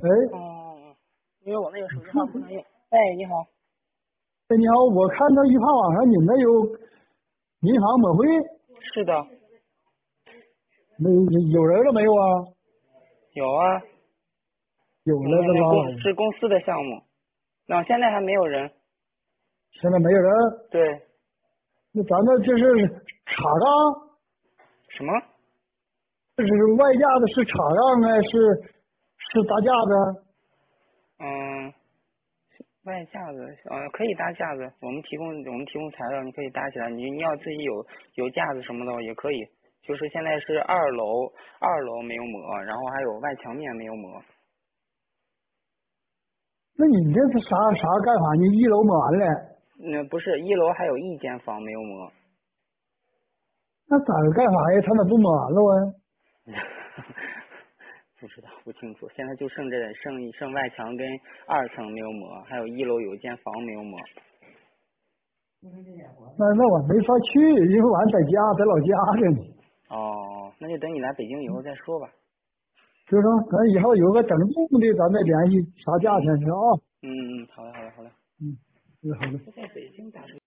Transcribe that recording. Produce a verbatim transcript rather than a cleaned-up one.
哎， 哦，因为我那个手机号不能用。喂，你好。 哎，你好，我看到一号网上你们有银行抹会， 是的， 没有人了没有啊？ 有啊， 有我们那了，那拉倒吧。 公是公司的项目，那现在还没有人。 现在没有人， 对， 那咱这这是插杠， 什么？ 这是外架子是插杠呢，是是搭架子？ 嗯，外架子，呃，可以搭架子，我们提供我们提供材料，你可以搭起来。你你要自己有有架子什么的也可以。就是现在是二楼，二楼没有抹，然后还有外墙面没有抹。 那你这是啥啥干法？你一楼抹完了， 那不是一楼还有一间房没有抹。 那咋个干法呀？他咋不抹完了啊？ 不知道，不清楚。现在就剩这剩一剩外墙跟二层没有抹，还有一楼有一间房没有抹。 那那我没法去，因为俺在家，在老家着呢。 哦，那就等你来北京以后再说吧。 就说咱以后有个整栋的，咱再联系啥价钱去啊？ 嗯嗯，好嘞好嘞好嘞。 嗯，嗯好的。 在北京打车。